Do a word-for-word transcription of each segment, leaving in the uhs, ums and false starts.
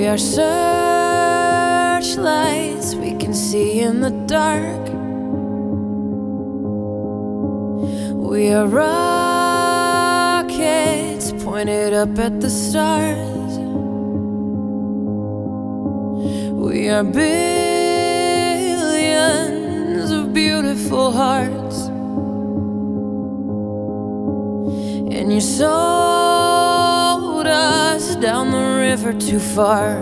We are searchlights we can see in the dark. We are rockets pointed up at the stars. We are billions of beautiful hearts, and you sold us down the river too far.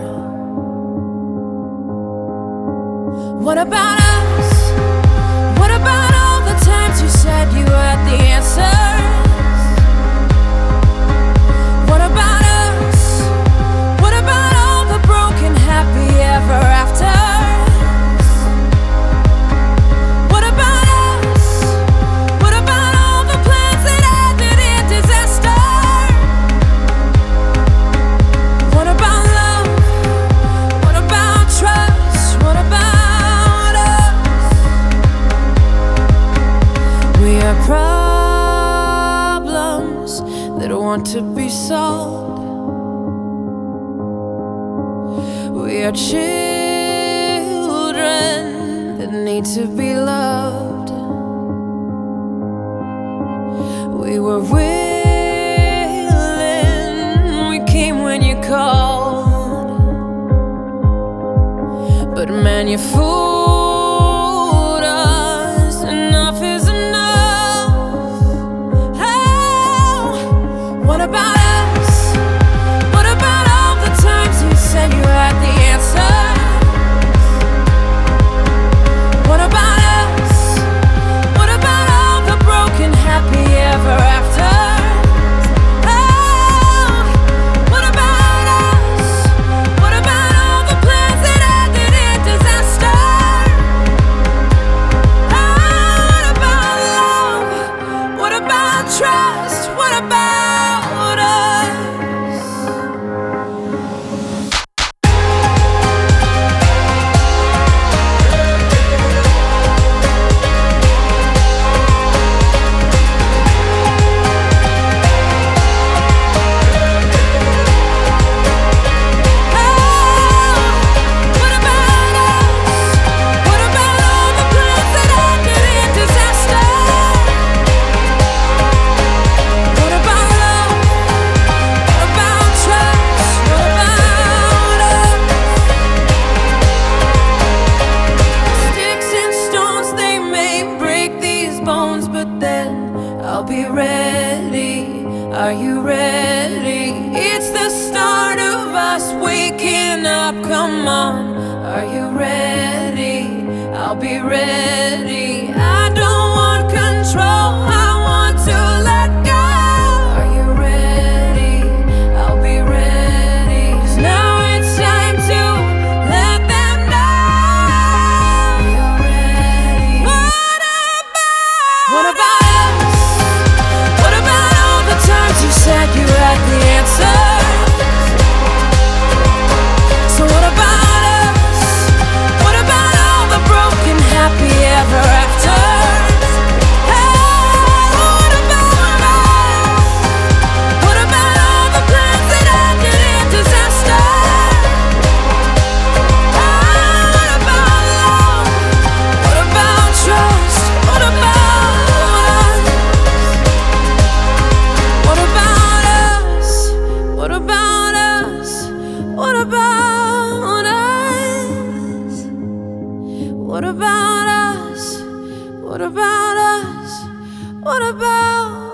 What about us? What about all the times you said you had the answers? What about us? What about all the broken happy ever afters? What about us? What about all the plans that ended in disaster? What about love? What about trust? What about us? We are problems that want to be solved. We are children that need to be loved. We were willing, we came when you called, but man, you fooled us. Enough is enough. Oh, what about us? What about all the times you said you had the answers? What about us? What about all the broken happy ever afters? Oh, what about us? What about all the plans that ended in disaster? Oh, what about love? What about trust? What about us? I'll be ready. Are you ready? It's the start of us waking up. Come on. Are you ready? I'll be ready. I don't want control. I want to let go. Are you ready? I'll be ready. 'Cause now it's time to let them know. Are you ready? What about? What about? You said you had the answers. So what about us? What about all the broken happy ever afters? Hey, what about us? What about all the plans that ended in disaster? Hey, what about love? What about trust? What about What about us? What about us? What about us? What about us? What about us? What about